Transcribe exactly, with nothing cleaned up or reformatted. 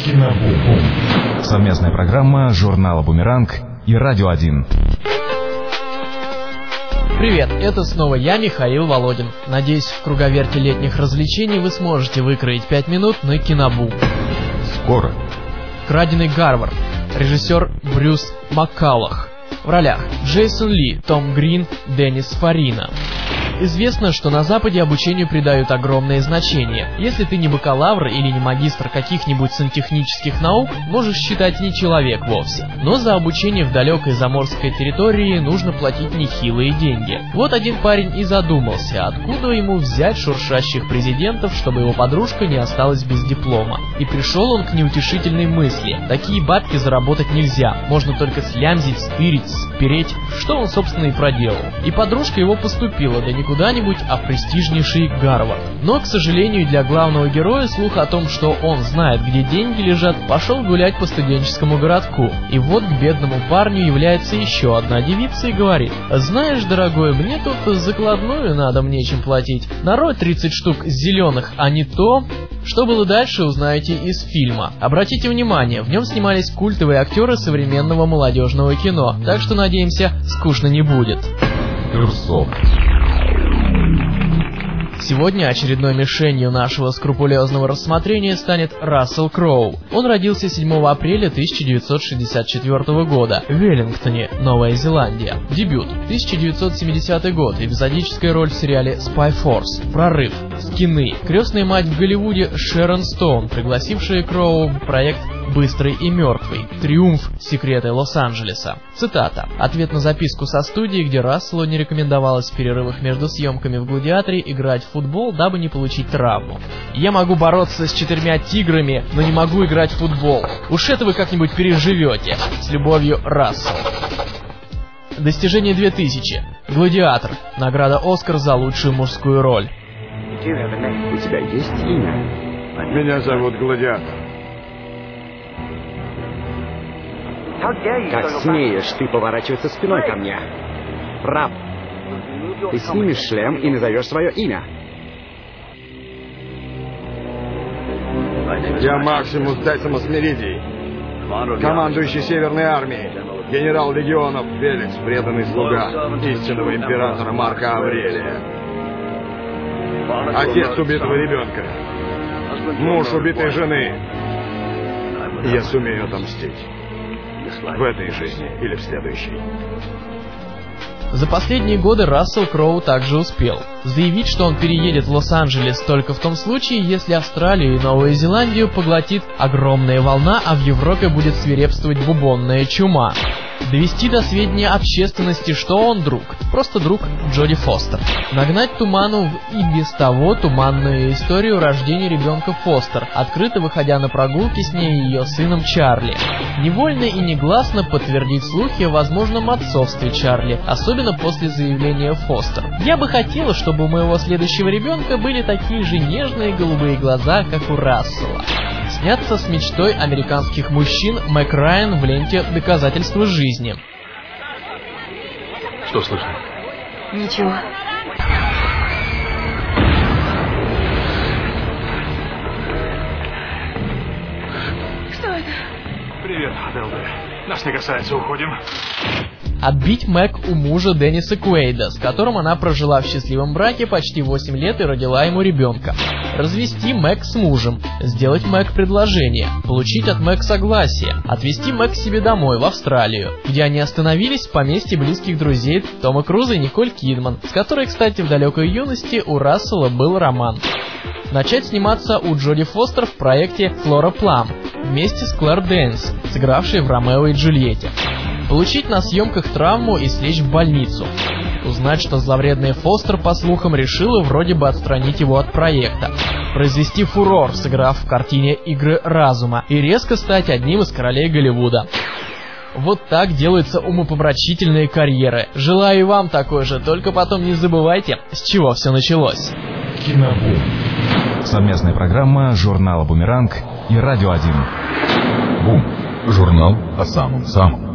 Кинобум. Совместная программа журнала «Бумеранг» и «Радио один». Привет, это снова я, Михаил Володин. Надеюсь, в круговерте летних развлечений вы сможете выкроить пять минут на Кинобум. Скоро. Краденый Гарвард. Режиссер Брюс Маккаллах. В ролях Джейсон Ли, Том Грин, Деннис Фарина. Известно, что на Западе обучению придают огромное значение. Если ты не бакалавр или не магистр каких-нибудь сантехнических наук, можешь считать не человек вовсе. Но за обучение в далекой заморской территории нужно платить нехилые деньги. Вот один парень и задумался, откуда ему взять шуршащих президентов, чтобы его подружка не осталась без диплома. И пришел он к неутешительной мысли: такие бабки заработать нельзя, можно только слямзить, стырить, спереть, что он, собственно, и проделал. И подружка его поступила, да не куда-нибудь, а в престижнейший Гарвард. Но, к сожалению, для главного героя слух о том, что он знает, где деньги лежат, пошел гулять по студенческому городку. И вот к бедному парню является еще одна девица и говорит: «Знаешь, дорогой, мне тут закладную надо, мне чем платить. Нарой тридцать штук зеленых, а не то...» Что было дальше, узнаете из фильма. Обратите внимание, в нем снимались культовые актеры современного молодежного кино, так что, надеемся, скучно не будет. Юрсов. Сегодня очередной мишенью нашего скрупулезного рассмотрения станет Рассел Кроу. Он родился седьмого апреля тысяча девятьсот шестьдесят четвёртого года в Веллингтоне, Новая Зеландия. Дебют тысяча девятьсот семидесятый год, эпизодическая роль в сериале Spy Force, Прорыв, Скины. Крестная мать в Голливуде Шерон Стоун, пригласившая Кроу в проект «Быстрый и мертвый. Триумф. Секреты Лос-Анджелеса». Цитата. Ответ на записку со студии, где Расселу не рекомендовалось в перерывах между съемками в «Гладиаторе» играть в футбол, дабы не получить травму. «Я могу бороться с четырьмя тиграми, но не могу играть в футбол. Уж это вы как-нибудь переживете. С любовью, Рассел». Достижение две тысячи. «Гладиатор». Награда «Оскар» за лучшую мужскую роль. У тебя есть имя? Меня зовут Гладиатор. Как смеешь ты поворачиваться спиной ко мне? Раб, ты снимешь шлем и назовешь свое имя. Я Максимус Десимус Меридий, командующий Северной армией, генерал легионов Феликс, преданный слуга истинного императора Марка Аврелия. Отец убитого ребенка, муж убитой жены. Я сумею отомстить. В этой жизни или в следующей. За последние годы Рассел Кроу также успел заявить, что он переедет в Лос-Анджелес только в том случае, если Австралию и Новую Зеландию поглотит огромная волна, а в Европе будет свирепствовать бубонная чума. Довести до сведения общественности, что он друг, просто друг Джоди Фостер. Нагнать туману в и без того туманную историю рождения ребенка Фостер, открыто выходя на прогулки с ней и ее сыном Чарли. Невольно и негласно подтвердить слухи о возможном отцовстве Чарли, особенно после заявления Фостер. «Я бы хотела, чтобы у моего следующего ребенка были такие же нежные голубые глаза, как у Рассела». Сняться с мечтой американских мужчин Мэг Райан в ленте «Доказательства жизни». Что слышно? Ничего. Что это? Привет, Аделда. Нас не касается, уходим. Отбить Мэг у мужа Денниса Куэйда, с которым она прожила в счастливом браке почти восемь лет и родила ему ребенка. Развести Мэг с мужем. Сделать Мэг предложение. Получить от Мэг согласие. Отвезти Мэг к себе домой, в Австралию, где они остановились в поместье близких друзей Тома Круза и Николь Кидман, с которой, кстати, в далекой юности у Рассела был роман. Начать сниматься у Джоди Фостер в проекте «Флора Плам» вместе с Клэр Дэнс, сыгравшей в «Ромео и Джульетте». Получить на съемках травму и слечь в больницу. Узнать, что зловредная Фостер, по слухам, решила вроде бы отстранить его от проекта. Произвести фурор, сыграв в картине «Игры разума», и резко стать одним из королей Голливуда. Вот так делаются умопомрачительные карьеры. Желаю и вам такой же, только потом не забывайте, с чего все началось. Кинобум. Совместная программа журнала «Бумеранг» и «Радио один». Бум. Журнал о самом-самом.